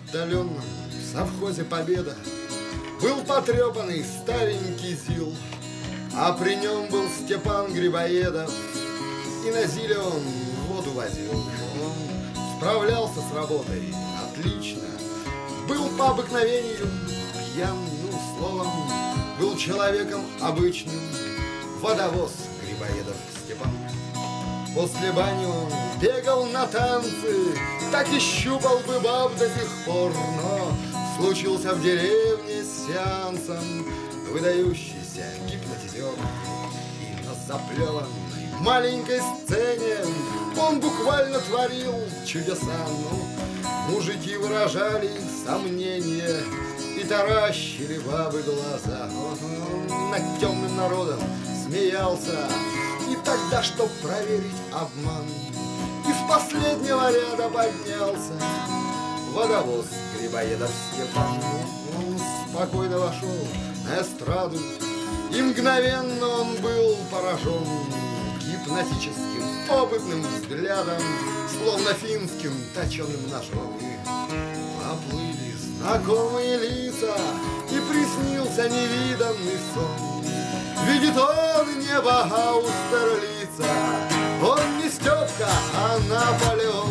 отдаленном совхозе «Победа» был потрепанный старенький ЗИЛ, а при нем был Степан Грибоедов, и на ЗИЛе он воду возил. Он справлялся с работой отлично, был по обыкновению пьян, ну, словом, был человеком обычным. Водовоз Грибоедов Степан. После бани он бегал на танцы, так и щупал бы баб до сих пор, но случился в деревне с сеансом выдающийся гипнотизер. И на заплеванной маленькой сцене он буквально творил чудеса. Ну, мужики выражали сомнения и таращили бабы глаза. Он над темным народом смеялся. И тогда, чтоб проверить обман, из последнего ряда поднялся водовоз Грибоедов Степан. Он спокойно вошел на эстраду, и мгновенно он был поражен гипнотическим опытным взглядом, словно финским точеным ножом. И поплыли знакомые лица, и приснился невиданный сон. Видит он небо Аустерлица, он не Степка, а Наполеон.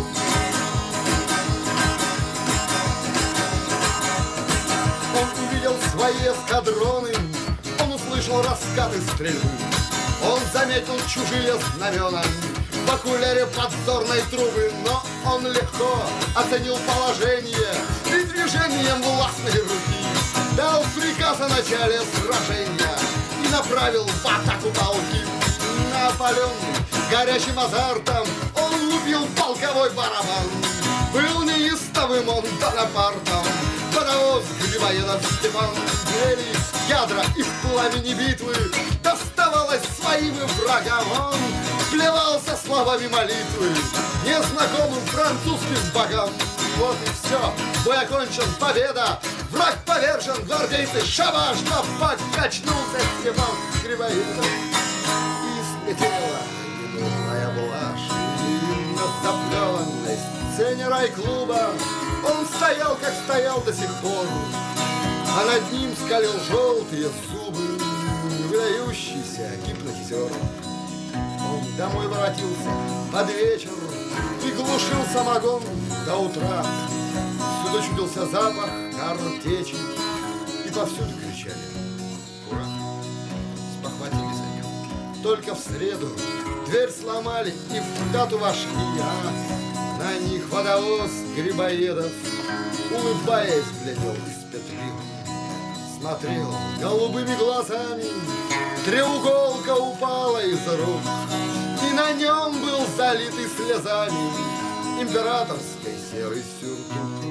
Он увидел свои эскадроны, он услышал раскаты стрельбы, он заметил чужие знамена в окуляре подзорной трубы, но он легко оценил положение и движением властной руки дал приказ о начале сражения и направил в атаку полки. Наполеон горячим азартом он лупил полковой барабан. Был неистовым он Бонапартом, водовоз Грибоедов Степан. Грелись ядра и в пламени битвы доставалось своим врагам. Он плевался словами молитвы незнакомым французским богам. Вот и все, бой окончен, победа, враг повержен, гвардейцы, шабаш, на покачнулся Степан Грибоедов. И слетела ненужная блажь, и на заплеванной сцене райклуба он стоял, как стоял до сих пор, а над ним скалил желтые зубы выдающийся гипнотизер. Он домой воротился под вечер и глушил самогон до утра. Всюду чудился запах картечи, и повсюду кричали «Ура!». Спохватились они. Только в среду дверь сломали и в хату вошли, а на них водовоз Грибоедов, улыбаясь, глядел из петли. Смотрел голубыми глазами, треуголка упала из рук, и на нем был залитый слезами императорской серый сюртук.